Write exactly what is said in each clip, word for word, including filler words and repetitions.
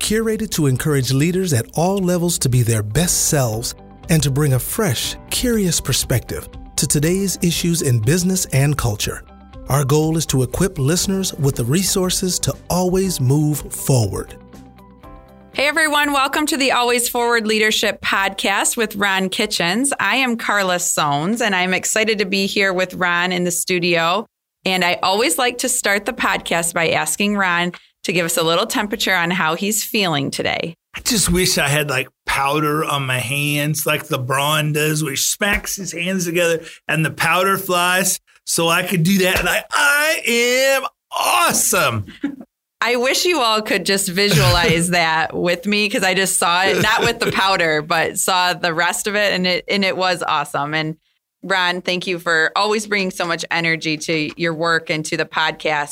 curated to encourage leaders at all levels to be their best selves and to bring a fresh, curious perspective to today's issues in business and culture. Our goal is to equip listeners with the resources to always move forward. Hey everyone, welcome to the Always Forward Leadership Podcast with Ron Kitchens. I am Carla Sones, and I'm excited to be here with Ron in the studio. And I always like to start the podcast by asking Ron to give us a little temperature on how he's feeling today. I just wish I had like powder on my hands like LeBron does, where he smacks his hands together and the powder flies, so I could do that. And I, I am awesome. I wish you all could just visualize that with me, because I just saw it, not with the powder, but saw the rest of it, and it and it was awesome. And Ron, thank you for always bringing so much energy to your work and to the podcast.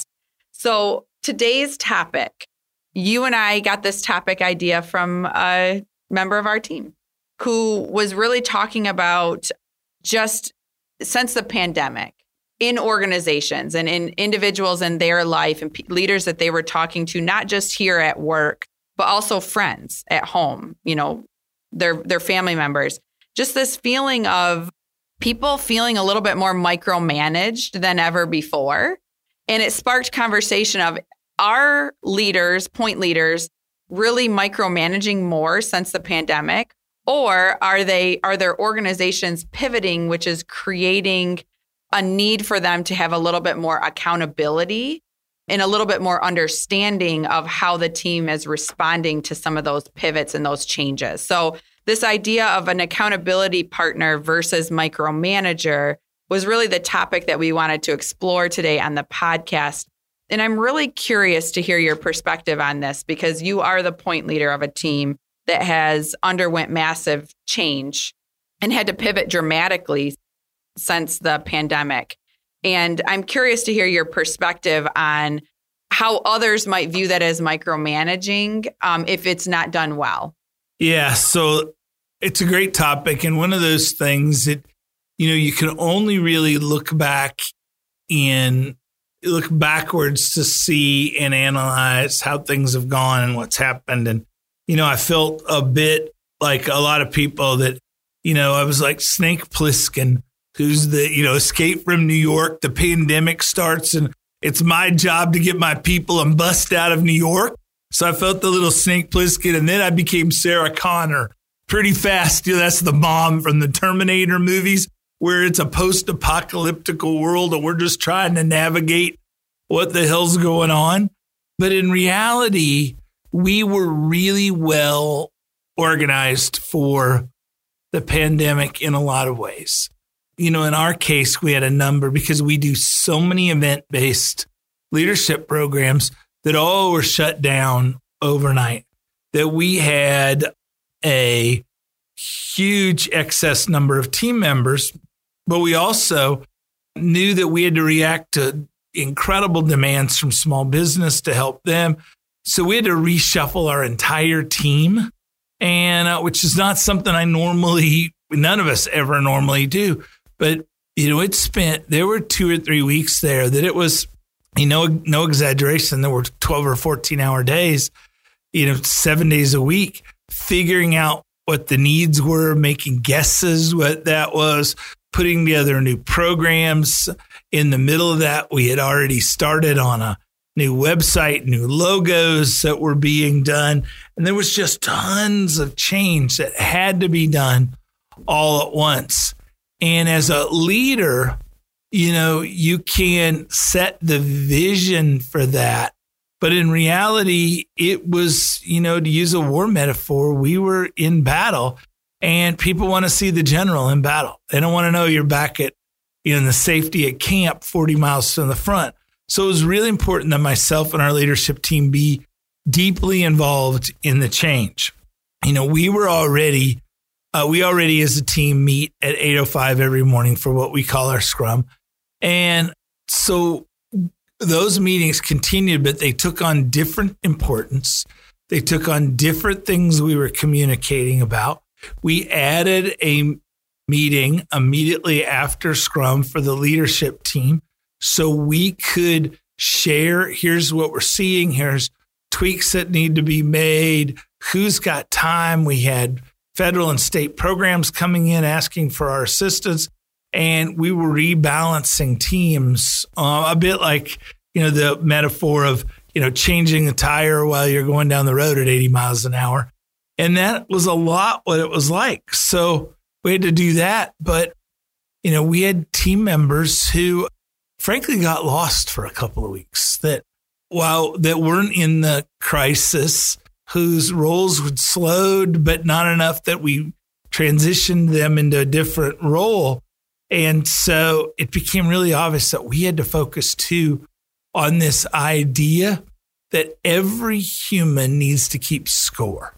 So today's topic, you and I got this topic idea from a member of our team who was really talking about just since the pandemic, in organizations and in individuals in their life and p- leaders that they were talking to, not just here at work, but also friends at home, you know, their their family members. Just this feeling of people feeling a little bit more micromanaged than ever before. And it sparked conversation of, are leaders, point leaders, really micromanaging more since the pandemic? Or are they are their organizations pivoting, which is creating a need for them to have a little bit more accountability and a little bit more understanding of how the team is responding to some of those pivots and those changes. So this idea of an accountability partner versus micromanager was really the topic that we wanted to explore today on the podcast. And I'm really curious to hear your perspective on this, because you are the point leader of a team that has underwent massive change and had to pivot dramatically since the pandemic. And I'm curious to hear your perspective on how others might view that as micromanaging um, if it's not done well. Yeah, so it's a great topic. And one of those things that, you know, you can only really look back and look backwards to see and analyze how things have gone and what's happened. And, you know, I felt a bit like a lot of people that, you know, I was like Snake Plissken, who's the, you know, Escape from New York. The pandemic starts and it's my job to get my people and bust out of New York. So I felt the little Snake Plissken, and then I became Sarah Connor pretty fast. You know, that's the mom from the Terminator movies, where it's a post-apocalyptic world and we're just trying to navigate what the hell's going on. But in reality, we were really well organized for the pandemic in a lot of ways. You know, in our case, we had a number, because we do so many event-based leadership programs that all were shut down overnight, that we had a huge excess number of team members, but we also knew that we had to react to incredible demands from small business to help them. So we had to reshuffle our entire team, and uh, which is not something I normally, none of us ever normally do. But, you know, it spent, there were two or three weeks there that it was, you know, no exaggeration, there were twelve or fourteen hour days, you know, seven days a week, figuring out what the needs were, making guesses what that was, putting together new programs. In the middle of that, we had already started on a new website, new logos that were being done. And there was just tons of change that had to be done all at once. And as a leader, you know, you can set the vision for that. But in reality, it was, you know, to use a war metaphor, we were in battle, and people want to see the general in battle. They don't want to know you're back at, you know, in the safety at camp forty miles from the front. So it was really important that myself and our leadership team be deeply involved in the change. You know, we were already Uh, we already as a team meet at eight oh five every morning for what we call our scrum. And so those meetings continued, but they took on different importance. They took on different things we were communicating about. We added a meeting immediately after scrum for the leadership team, so we could share, here's what we're seeing, here's tweaks that need to be made, who's got time. We had federal and state programs coming in asking for our assistance, and we were rebalancing teams uh, a bit like, you know, the metaphor of, you know, changing a tire while you're going down the road at eighty miles an hour. And that was a lot what it was like. So we had to do that. But, you know, we had team members who frankly got lost for a couple of weeks that while that weren't in the crisis, whose roles would slowed, but not enough that we transitioned them into a different role. And so it became really obvious that we had to focus too on this idea that every human needs to keep score.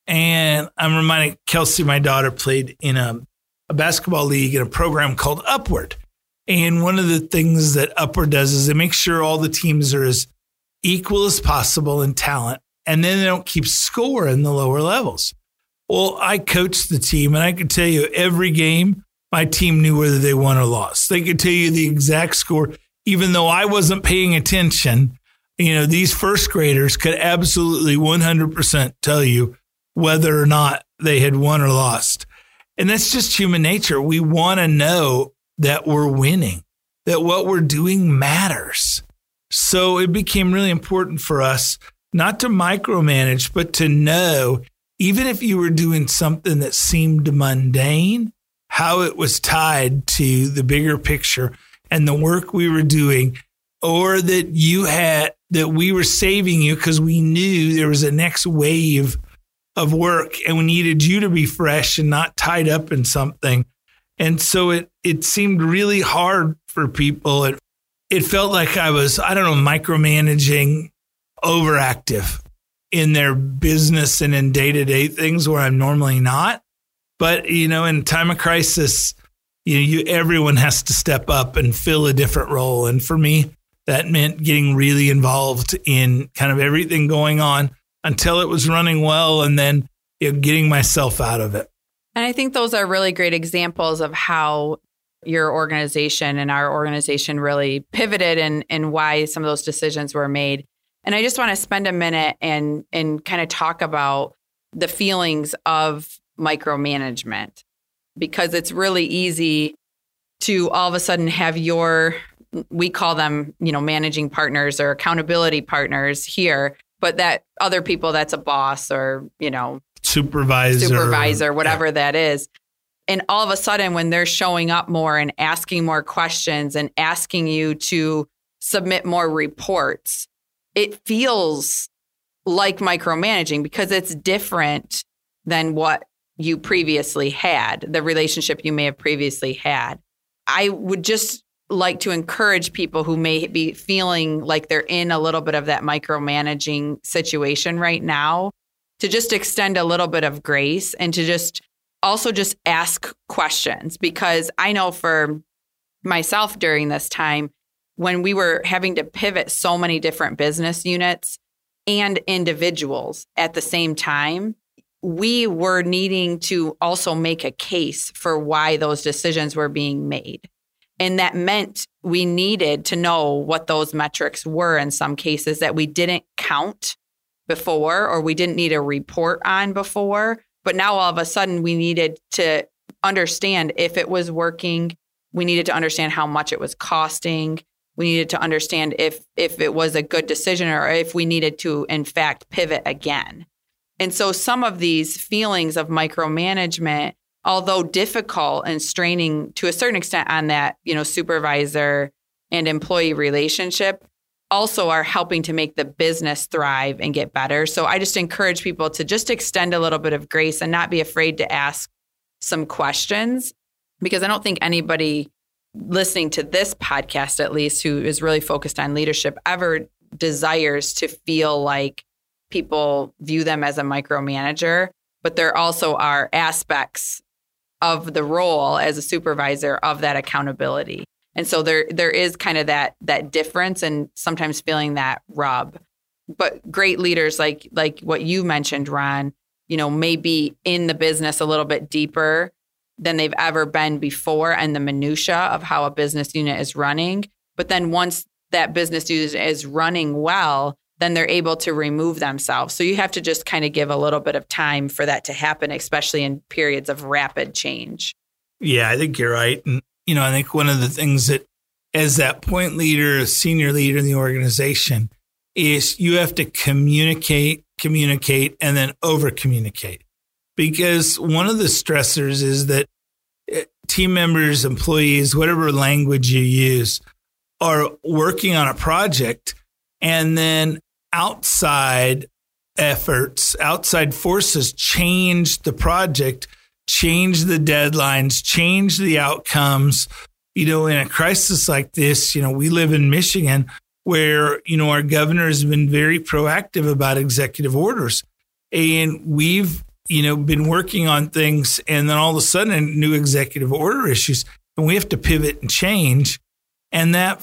And I'm reminded, Kelsey, my daughter, played in a, a basketball league in a program called Upward. And one of the things that Upward does is they make sure all the teams are as equal as possible in talent, and then they don't keep score in the lower levels. Well, I coached the team, and I can tell you every game, my team knew whether they won or lost. They could tell you the exact score, even though I wasn't paying attention. You know, these first graders could absolutely one hundred percent tell you whether or not they had won or lost. And that's just human nature. We want to know that we're winning, that what we're doing matters. So it became really important for us not to micromanage, but to know, even if you were doing something that seemed mundane, how it was tied to the bigger picture and the work we were doing, or that you had, that we were saving you because we knew there was a next wave of work and we needed you to be fresh and not tied up in something. And so it, it seemed really hard for people. It, it felt like I was, I don't know, micromanaging, overactive in their business and in day-to-day things where I'm normally not. But, you know, in time of crisis, you know, you, everyone has to step up and fill a different role. And for me, that meant getting really involved in kind of everything going on until it was running well, and then, you know, getting myself out of it. And I think those are really great examples of how your organization and our organization really pivoted and, and why some of those decisions were made. And I just want to spend a minute and and kind of talk about the feelings of micromanagement, because it's really easy to all of a sudden have your, we call them, you know, managing partners or accountability partners here, but that other people, that's a boss or, you know, supervisor, supervisor, whatever yeah. that is. And all of a sudden, when they're showing up more and asking more questions and asking you to submit more reports, it feels like micromanaging because it's different than what you previously had, the relationship you may have previously had. I would just like to encourage people who may be feeling like they're in a little bit of that micromanaging situation right now to just extend a little bit of grace and to just also just ask questions. Because I know for myself during this time, when we were having to pivot so many different business units and individuals at the same time, we were needing to also make a case for why those decisions were being made. And that meant we needed to know what those metrics were in some cases that we didn't count before or we didn't need a report on before. But now all of a sudden we needed to understand if it was working. We needed to understand how much it was costing. We needed to understand if if it was a good decision or if we needed to, in fact, pivot again. And so some of these feelings of micromanagement, although difficult and straining to a certain extent on that, you know, supervisor and employee relationship, also are helping to make the business thrive and get better. So I just encourage people to just extend a little bit of grace and not be afraid to ask some questions, because I don't think anybody listening to this podcast, at least, who is really focused on leadership ever desires to feel like people view them as a micromanager. But there also are aspects of the role as a supervisor of that accountability. And so there there is kind of that that difference and sometimes feeling that rub. But great leaders like like what you mentioned, Ron, you know, may be in the business a little bit deeper than they've ever been before and the minutia of how a business unit is running. But then once that business unit is running well, then they're able to remove themselves. So you have to just kind of give a little bit of time for that to happen, especially in periods of rapid change. Yeah, I think you're right. And, you know, I think one of the things that as that point leader, senior leader in the organization is you have to communicate, communicate, and then over communicate. Because one of the stressors is that team members, employees, whatever language you use, are working on a project, and then outside efforts, outside forces change the project, change the deadlines, change the outcomes. You know, in a crisis like this, you know, we live in Michigan where, you know, our governor has been very proactive about executive orders. And we've, you know, been working on things, and then all of a sudden a new executive order issues, and we have to pivot and change. And that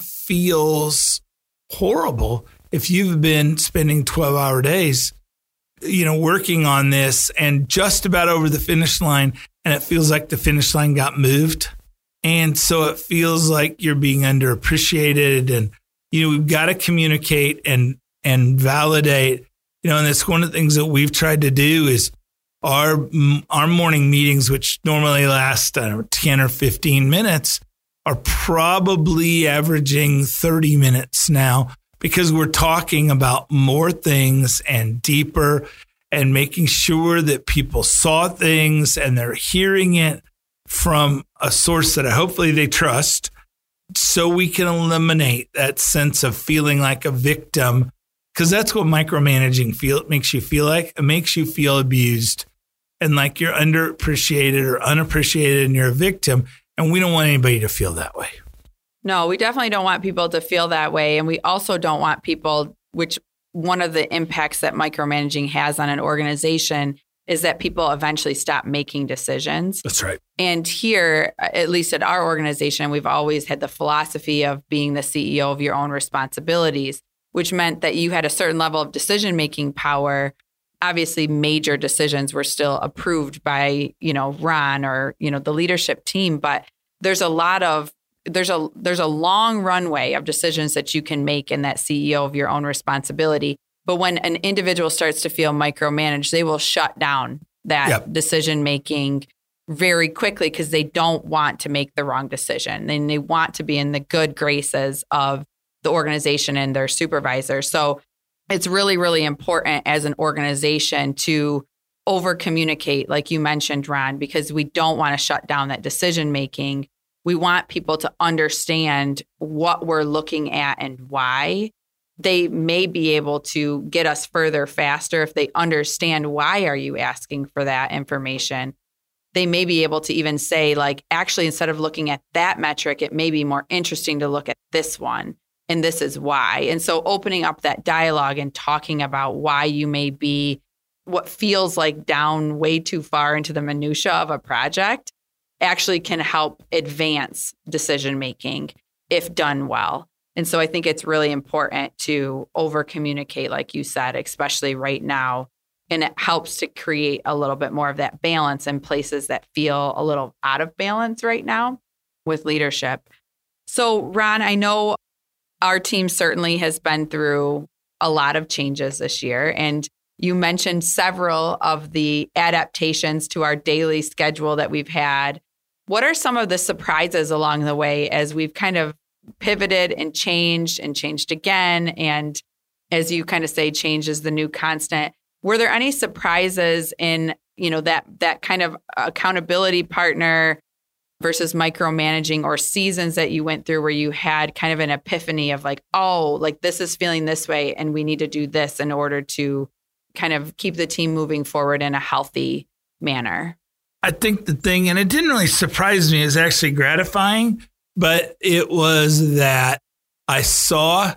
feels horrible if you've been spending twelve hour days, you know, working on this and just about over the finish line, and it feels like the finish line got moved. And so it feels like you're being underappreciated, and, you know, we've got to communicate and, and validate, you know, and that's one of the things that we've tried to do is our, our morning meetings, which normally last, I don't know, ten or fifteen minutes, are probably averaging thirty minutes now, because we're talking about more things and deeper and making sure that people saw things and they're hearing it from a source that hopefully they trust, so we can eliminate that sense of feeling like a victim, because that's what micromanaging feel makes you feel like. It makes you feel abused and like you're underappreciated or unappreciated and you're a victim. And we don't want anybody to feel that way. No, we definitely don't want people to feel that way. And we also don't want people, which one of the impacts that micromanaging has on an organization is that people eventually stop making decisions. That's right. And here, at least at our organization, we've always had the philosophy of being the C E O of your own responsibilities, which meant that you had a certain level of decision-making power. Obviously, major decisions were still approved by, you know, Ron or, you know, the leadership team. But there's a lot of, there's a, there's a long runway of decisions that you can make in that C E O of your own responsibility. But when an individual starts to feel micromanaged, they will shut down that yep. decision-making very quickly, because they don't want to make the wrong decision. And they want to be in the good graces of the organization and their supervisor. So it's really, really important as an organization to over communicate, like you mentioned, Ron, because we don't want to shut down that decision making. We want people to understand what we're looking at and why. They may be able to get us further faster if they understand why are you asking for that information. They may be able to even say, like, actually, instead of looking at that metric, it may be more interesting to look at this one. And this is why. And so opening up that dialogue and talking about why you may be what feels like down way too far into the minutia of a project actually can help advance decision making if done well. And so I think it's really important to over communicate, like you said, especially right now. And it helps to create a little bit more of that balance in places that feel a little out of balance right now with leadership. So, Ron, I know our team certainly has been through a lot of changes this year. And you mentioned several of the adaptations to our daily schedule that we've had. What are some of the surprises along the way as we've kind of pivoted and changed and changed again? And as you kind of say, change is the new constant. Were there any surprises in, you know, that that kind of accountability partner versus micromanaging, or seasons that you went through where you had kind of an epiphany of like, oh, like this is feeling this way and we need to do this in order to kind of keep the team moving forward in a healthy manner? I think the thing, and it didn't really surprise me, is actually gratifying, but it was that I saw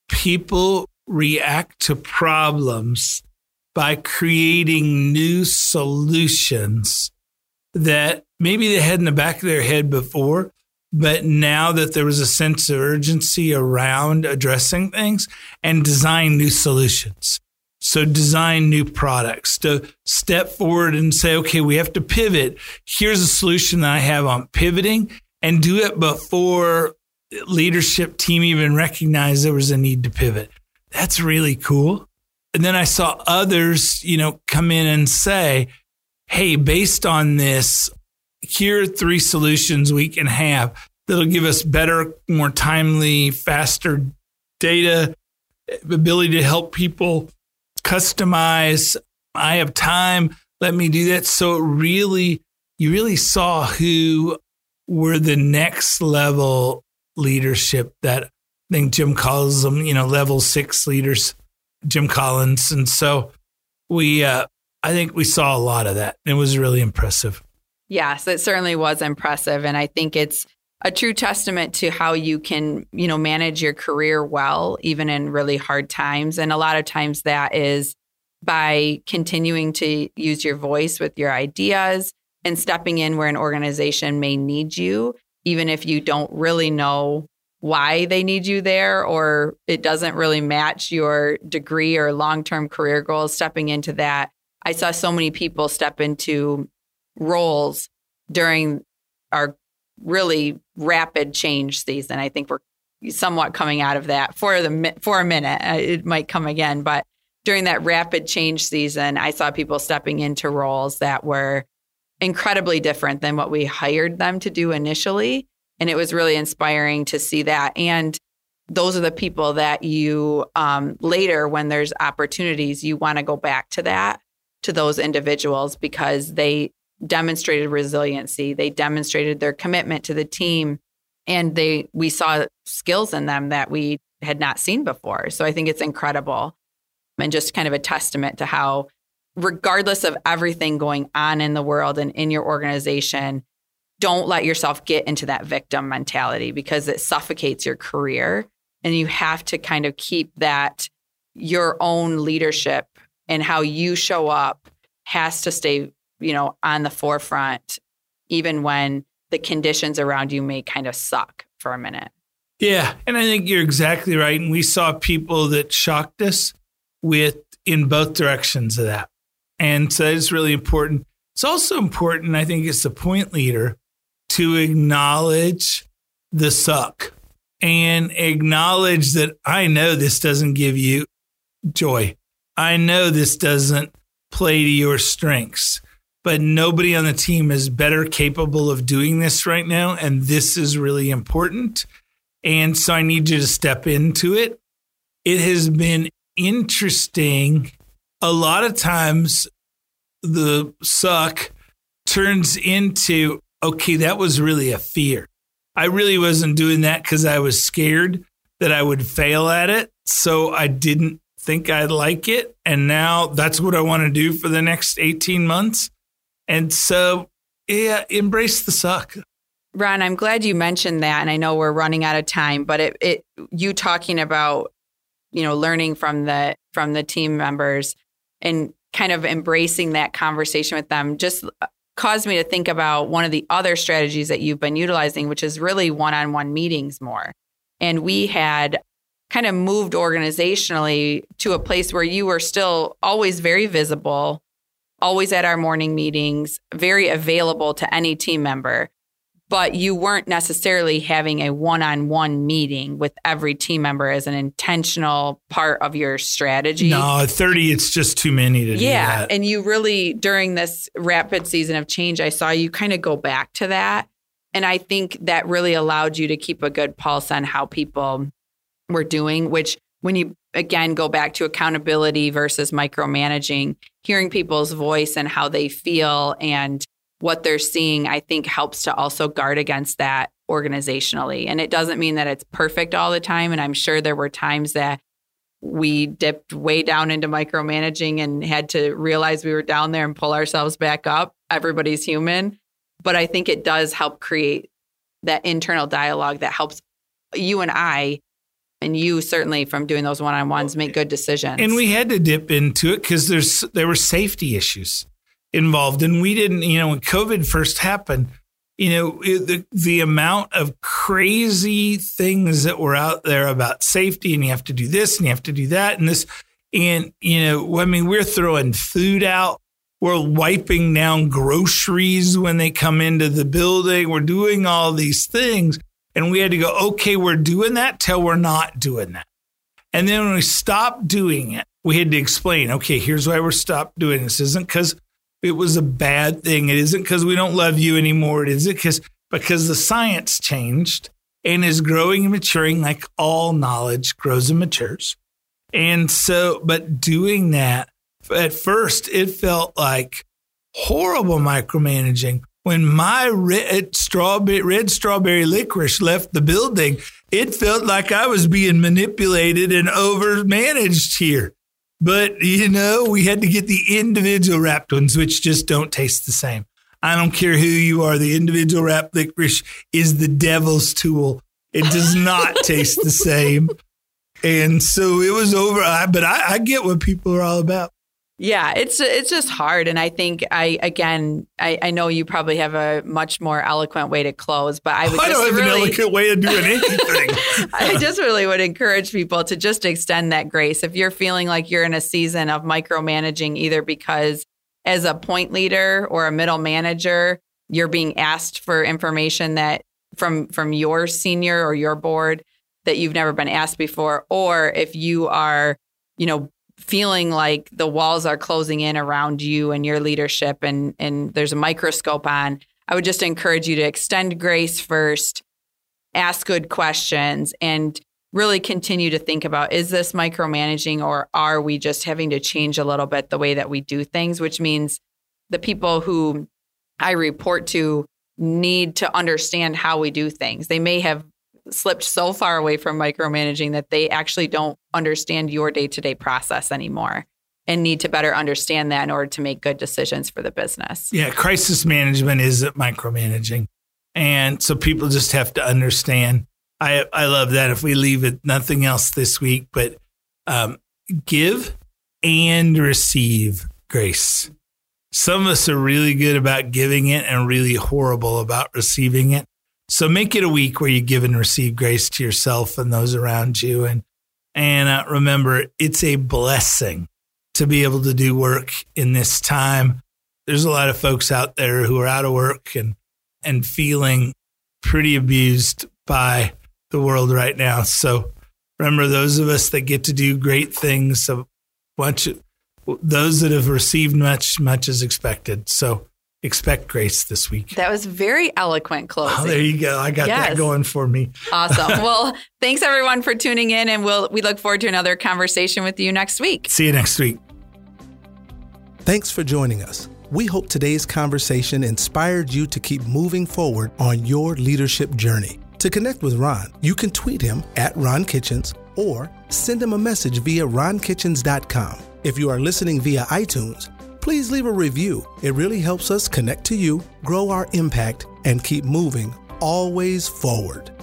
people react to problems by creating new solutions that maybe they had in the back of their head before, but now that there was a sense of urgency around addressing things, and design new solutions. So design new products, to step forward and say, okay, we have to pivot. Here's a solution that I have on pivoting, and do it before leadership team even recognized there was a need to pivot. that's really cool. And then I saw others, you know, come in and say, hey, based on this, here are three solutions we can have that'll give us better, more timely, faster data, ability to help people customize. I have time. Let me do that. So it really, you really saw who were the next level leadership that I think Jim calls them, you know, level six leaders, Jim Collins. And so we, uh, I think we saw a lot of that. It was really impressive. Yes, it certainly was impressive. And I think it's a true testament to how you can, you know, manage your career well, even in really hard times. And a lot of times that is by continuing to use your voice with your ideas and stepping in where an organization may need you, even if you don't really know why they need you there, or it doesn't really match your degree or long-term career goals, stepping into that. I saw so many people step into roles during our really rapid change season. I think we're somewhat coming out of that for the for a minute. It might come again, but during that rapid change season, I saw people stepping into roles that were incredibly different than what we hired them to do initially. And it was really inspiring to see that. And those are the people that you um, later, when there's opportunities, you want to go back to that, to those individuals, because they demonstrated resiliency. They demonstrated their commitment to the team, and they we saw skills in them that we had not seen before. So I think it's incredible, and just kind of a testament to how, regardless of everything going on in the world and in your organization, don't let yourself get into that victim mentality, because it suffocates your career. And you have to kind of keep that, your own leadership and how you show up has to stay, you know, on the forefront, even when the conditions around you may kind of suck for a minute. Yeah. And I think you're exactly right. And we saw people that shocked us with in both directions of that. And so it's really important. It's also important, I think, as the point leader, to acknowledge the suck and acknowledge that I know this doesn't give you joy. I know this doesn't play to your strengths, but nobody on the team is better capable of doing this right now. And this is really important. And so I need you to step into it. It has been interesting. A lot of times the suck turns into, okay, that was really a fear. I really wasn't doing that because I was scared that I would fail at it. So I didn't think I'd like it. And now that's what I want to do for the next eighteen months. And so, yeah, embrace the suck. Ron, I'm glad you mentioned that. And I know we're running out of time, but it, it you talking about, you know, learning from the from the team members and kind of embracing that conversation with them just caused me to think about one of the other strategies that you've been utilizing, which is really one-on-one meetings more. And we had kind of moved organizationally to a place where you were still always very visible, always at our morning meetings, very available to any team member, but you weren't necessarily having a one-on-one meeting with every team member as an intentional part of your strategy. No, at thirty, it's just too many to yeah, do that. Yeah, and you really, during this rapid season of change, I saw you kind of go back to that. And I think that really allowed you to keep a good pulse on how people were doing, which when you, again, go back to accountability versus micromanaging, hearing people's voice and how they feel and what they're seeing, I think helps to also guard against that organizationally. And it doesn't mean that it's perfect all the time. And I'm sure there were times that we dipped way down into micromanaging and had to realize we were down there and pull ourselves back up. Everybody's human. But I think it does help create that internal dialogue that helps you and I, and you certainly from doing those one-on-ones, make good decisions. And we had to dip into it because there's there were safety issues involved. And we didn't, you know, when COVID first happened, you know, it, the, the amount of crazy things that were out there about safety, and you have to do this and you have to do that and this. And, you know, I mean, we're throwing food out. We're wiping down groceries when they come into the building. We're doing all these things. And we had to go, okay, we're doing that till we're not doing that. And then when we stopped doing it, we had to explain, okay, here's why we're stopped doing this. It isn't because it was a bad thing. It isn't because we don't love you anymore. It isn't because because the science changed and is growing and maturing like all knowledge grows and matures. And so, but doing that, at first, it felt like horrible micromanaging. When my red strawberry, red strawberry licorice left the building, it felt like I was being manipulated and over-managed here. But, you know, we had to get the individual wrapped ones, which just don't taste the same. I don't care who you are. The individual wrapped licorice is the devil's tool. It does not taste the same. And so it was over. I, but I, I get what people are all about. Yeah, it's it's just hard. And I think I, again, I, I know you probably have a much more eloquent way to close, but I would I just don't have really, an eloquent way of doing anything. I just really would encourage people to just extend that grace. If you're feeling like you're in a season of micromanaging, either because as a point leader or a middle manager, you're being asked for information that from from your senior or your board that you've never been asked before, or if you are, you know, feeling like the walls are closing in around you and your leadership and, and there's a microscope on, I would just encourage you to extend grace first, ask good questions, and really continue to think about, is this micromanaging or are we just having to change a little bit the way that we do things, which means the people who I report to need to understand how we do things. They may have slipped so far away from micromanaging that they actually don't understand your day-to-day process anymore and need to better understand that in order to make good decisions for the business. Yeah, crisis management isn't micromanaging. And so people just have to understand. I I love that. If we leave it nothing else this week, but um, give and receive grace. Some of us are really good about giving it and really horrible about receiving it. So make it a week where you give and receive grace to yourself and those around you. And and uh, remember, it's a blessing to be able to do work in this time. There's a lot of folks out there who are out of work and and feeling pretty abused by the world right now. So remember, those of us that get to do great things, so much, those that have received much, much is expected. So expect grace this week. That was very eloquent closing. Oh, there you go. I got yes. that going for me. Awesome. Well, thanks everyone for tuning in, and we'll we look forward to another conversation with you next week. See you next week. Thanks for joining us. We hope today's conversation inspired you to keep moving forward on your leadership journey. To connect with Ron, you can tweet him at Ron Kitchens or send him a message via ron kitchens dot com. If you are listening via iTunes, please leave a review. It really helps us connect to you, grow our impact, and keep moving always forward.